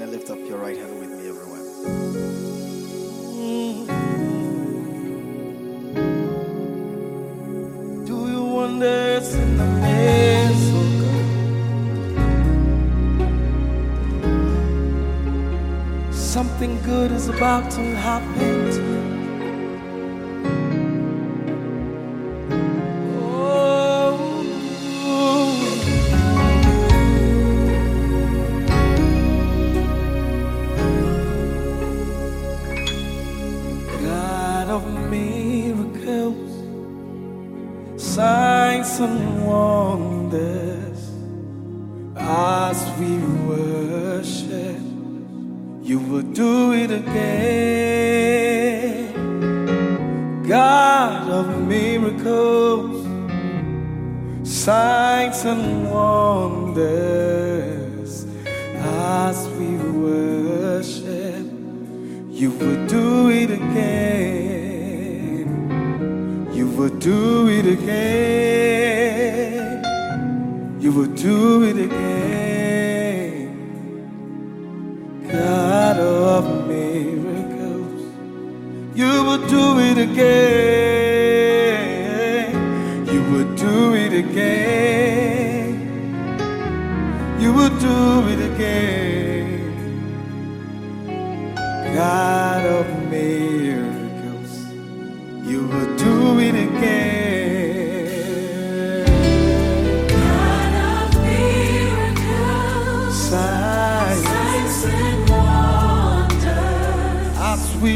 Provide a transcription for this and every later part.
and lift up your right hand with me, everyone. Do you wonders in the midst, oh God? Something good is about to happen to you. Signs and wonders as we worship, you will do it again. God of miracles, signs and wonders as we worship, you will do it again. You will do it again. You will do it again. God of miracles, you will do it again. You will do it again. You will do it again. God of miracles, you will do it again. God of miracles, signs and wonders, as we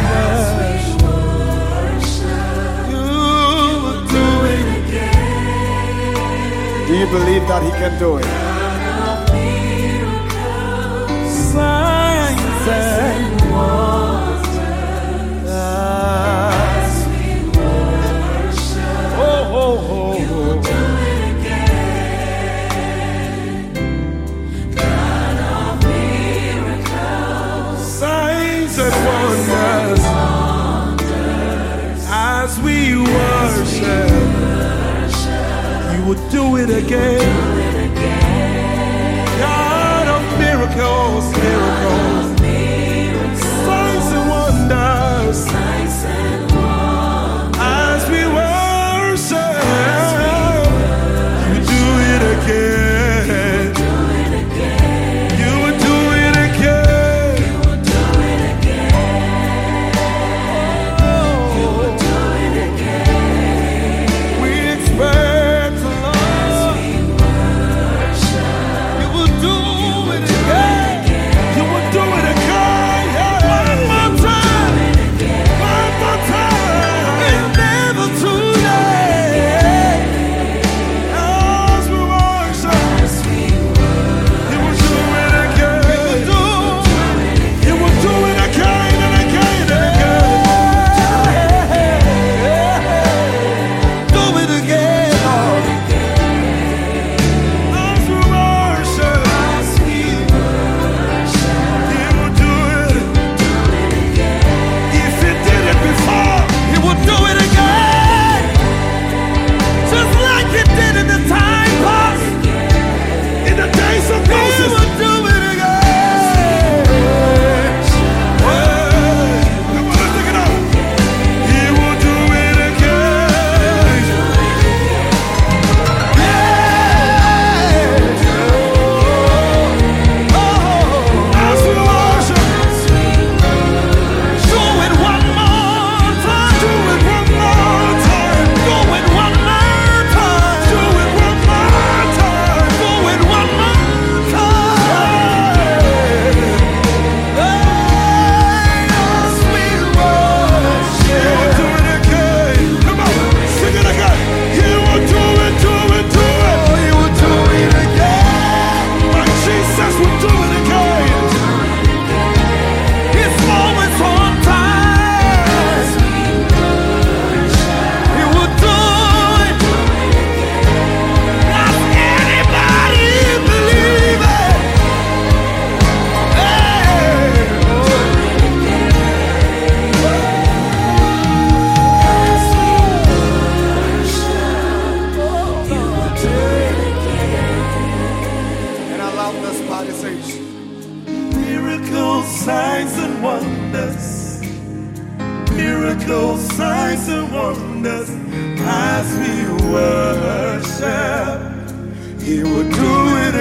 worship, you will do it again. Do you believe that He can do it? God of miracles, Signs and wonders. As we worship, you will do it again. God of miracles, miracles, signs and wonders. As we worship, you do it again. You will do it again. We expect the Lord. You will do it again. signs and wonders. Miracles, signs and wonders. As we worship, He will do it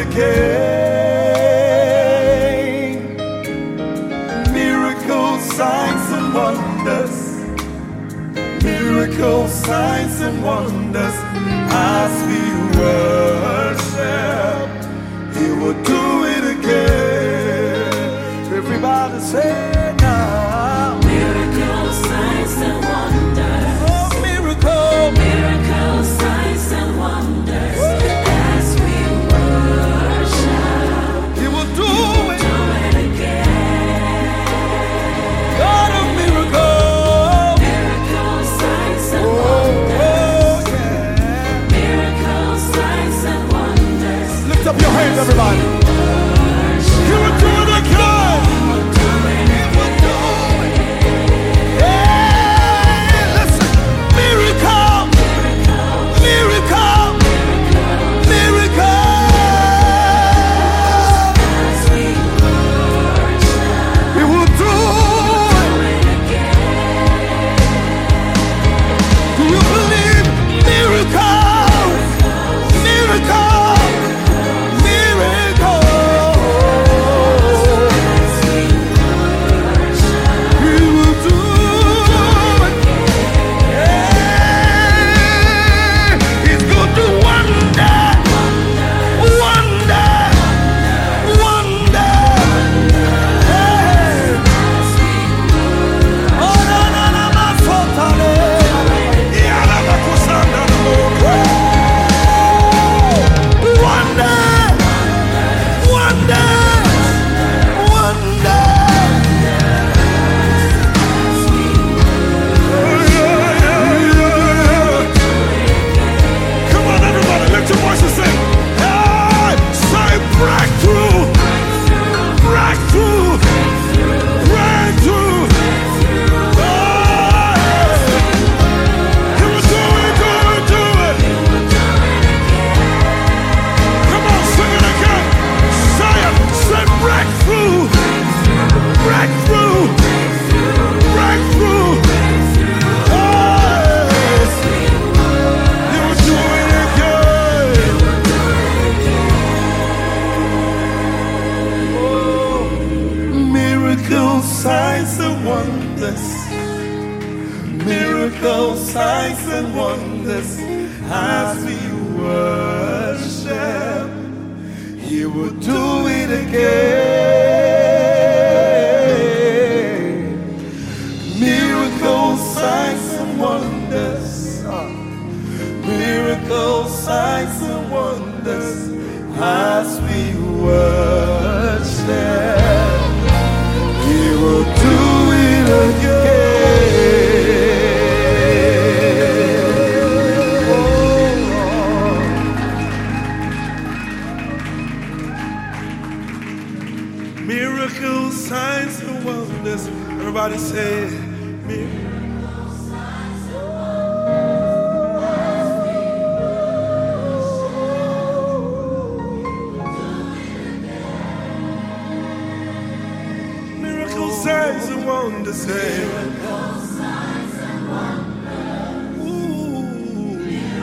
again. Miracles, signs and wonders. Miracles, signs and wonders. As we worship, He will do it again. Everybody say now. Miracles, signs and wonders. Oh, miracle. Miracles, signs and wonders. As we worship, He will do it. do it again. God of miracles. Miracles, signs and Oh, wonders. yeah. Miracles, signs and wonders. Lift up your hands, everybody. He will do it again. He will do it. Hey, listen. Miracle. Miracle. Miracle. As we worship, He will do it. do it again. Do you believe miracles? Miracles. Miracles. He will do it. Yeah. He's going to wonder. Wonder. Wonder. Hey. Oh, no, no, no, my fault, yeah, I'm a kusanda, no. Wonder. Wonder. Wonder. Come on, everybody, lift your voice and sing. Hey, say breakthrough, breakthrough, breakthrough. Oh, He will do it, do it, do it. Come on, sing it again. Say it, say breakthrough, breakthrough, breakthrough. Oh, He will do it again. Oh, miracles, signs and wonders. Miracles, signs and wonders. As we worship, He will do it again. Miracles, signs and wonders. Miracles, signs and wonders. As we worship, He will do it again. Oh, Lord. Miracles, signs and wonders. Everybody say, miracles, signs and wonders. Miracles, signs and wonders. Say, ooh.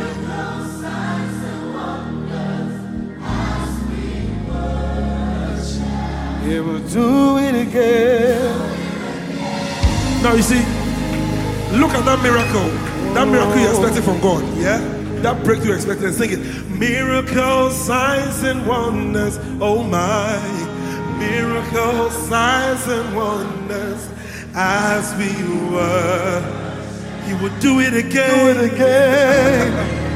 He will do it again. Now you see, look at that miracle. That miracle you expected from God, yeah? That breakthrough you expected, sing it. Miracles, signs and wonders, oh my. Miracles, signs and wonders, as we were. He will do it again. Do it again.